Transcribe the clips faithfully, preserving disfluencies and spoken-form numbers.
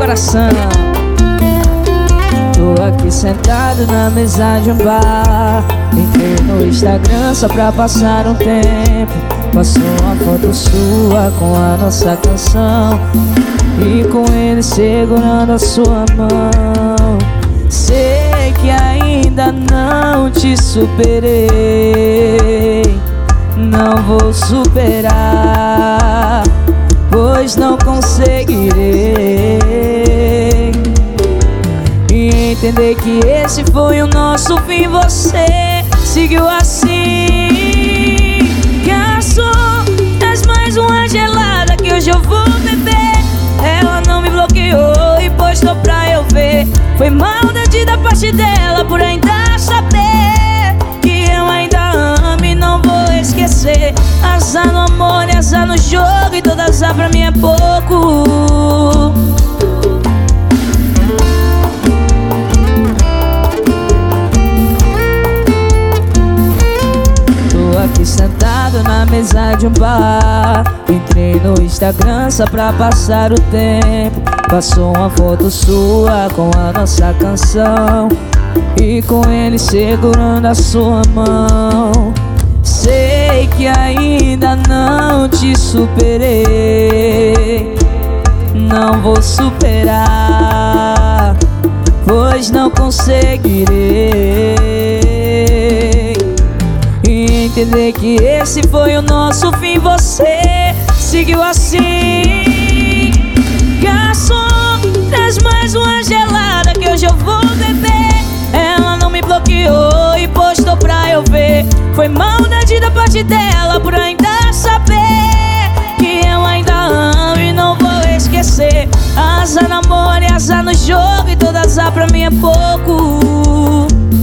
coração. Tô aqui sentado na mesa de um bar. Entrei no Instagram só pra passar um tempo. Passou uma foto sua com a nossa canção, e com ele segurando a sua mão. Sei que ainda não te superei, não vou superar, pois não conseguirei. E entender que esse foi o nosso fim. Você seguiu assim. Garçom, traz mais uma gelada que hoje eu vou beber. Ela não me bloqueou e postou pra eu ver. Foi maldade da parte dela por ainda saber que eu ainda amo e não vou esquecer. Azar no amor e azar no jogo, e toda azar pra mim é pouco. Tô aqui sentado na mesa de um bar. Entrei no Instagram só pra passar o tempo. Passou uma foto sua com a nossa canção, e com ele segurando a sua mão. Sei que ainda não te superei, não vou superar, pois não conseguirei. E entender que esse foi o nosso fim. Você seguiu assim. Garçom, traz mais uma gelada que hoje eu vou beber. Ela não me bloqueou e postou pra eu ver. Foi maldade da parte dela por ainda saber que eu ainda amo e não vou esquecer. Azar no amor e azar no jogo, e toda azar pra mim é pouco.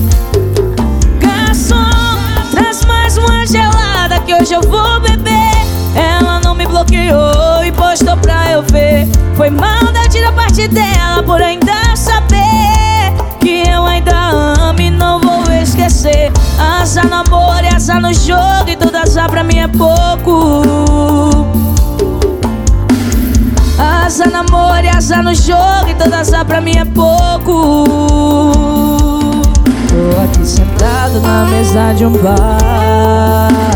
Garçom, traz mais uma gelada que hoje eu vou beber. Ela não me bloqueou e postou pra eu ver. Foi maldade da parte dela por ainda saber que eu ainda amo e não vou esquecer. Azar no amor e azar no jogo, e toda azar pra mim é pouco. Azar no amor e azar no jogo, e toda azar pra mim é pouco. Tô aqui sentado na mesa de um bar.